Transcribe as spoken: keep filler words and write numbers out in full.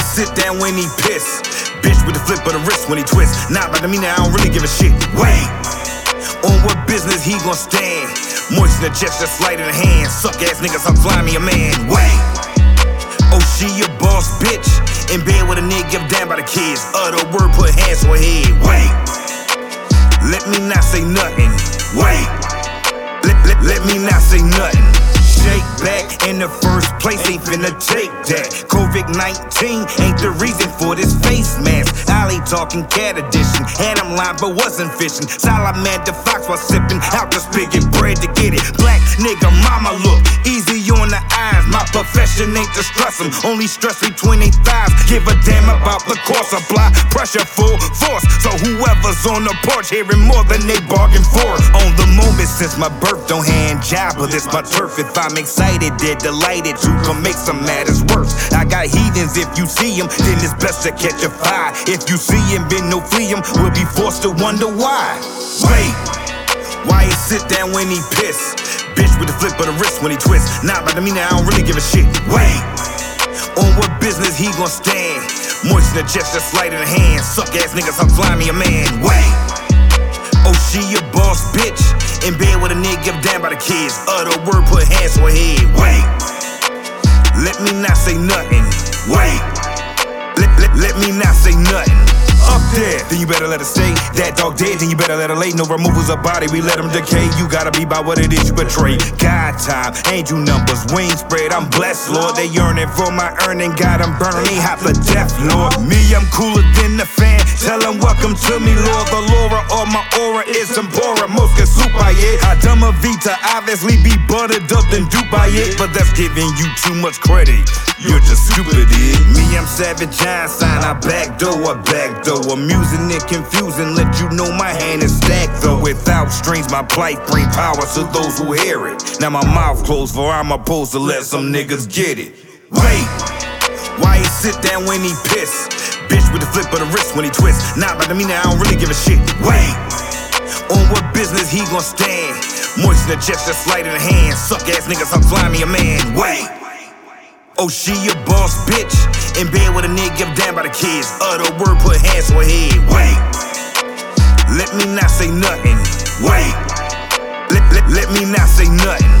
sit down when he piss? Bitch with the flip of the wrist when he twist. Nah, but I mean I don't really give a shit. Wait, on what business he gon' stand? Moisten the chest, just slight in the hand. Suck ass niggas, I'm flying me a man. Wait, oh she a boss bitch. In bed with a nigga, give down by the kids. Other word, put hands to her head. Wait, let me not say nothing. Wait, let, let, let me not say nothing. Shake back in the first place, ain't finna take that. COVID nineteen ain't the reason for this face mask. Ali talking cat edition, had him lying but wasn't fishing. Salamander Fox was sipping out the spigot bread to get it. Black nigga mama look easy on the eyes. My profession ain't to stress them, only stress between they thighs. Give a damn about the course, apply pressure full force. So whoever's on the porch hearing more than they bargain for. On the moment since my birth, don't hand job, but this my turf. If I'm excited, they're delighted. You can make some matters worse. I got heathens, if you see them, then it's best to catch a fire. If you see him, then no flee him, we'll be forced to wonder why. Wait, why he sit down when he piss? Bitch with the flip of the wrist when he twist. Nah, but I mean I don't really give a shit. Wait, on what business he gon' stand? Moisten the chest, just slight in the hand. Suck ass niggas, I'm flying me a man. Wait, oh she a boss bitch. In bed with a nigga, give down by the kids. Other word, put hands to her head. Wait, let me not say nothing. Wait, let, let, let me not say nothing. Up there, then you better let it stay. That dog dead, then you better let it lay. No removals of body, we let them decay. You gotta be by what it is you betray. God time, angel numbers, wings spread. I'm blessed, Lord. They yearning for my earning. God, I'm burning, hot for death, Lord. Me, I'm cooler than the fan. Tell them welcome to me, Lord. The Laura or my aura is tempora. Most get soup by it. I dumb a Vita, obviously be buttered up and duped by it. But that's giving you too much credit. You're just stupid, it. Me, I'm Savage Einstein. I backdoor, I backdoor. Amusing and confusing, let you know my hand is stacked though. Without strings, my plight bring power to those who hear it. Now my mouth closed, for I'm opposed to let some niggas get it. Wait, why he sit down when he piss? Bitch with the flip of the wrist when he twist. Nah, but I mean I don't really give a shit. Wait, on what business he gon' stand? Moisten the chest, just slight in the hand. Suck ass niggas, I'm flying me a man. Wait, oh she a boss bitch. In bed with a nigga, give down by the kids. Other word, put hands to her head. Wait, let me not say nothing. Wait, let, let, let me not say nothing.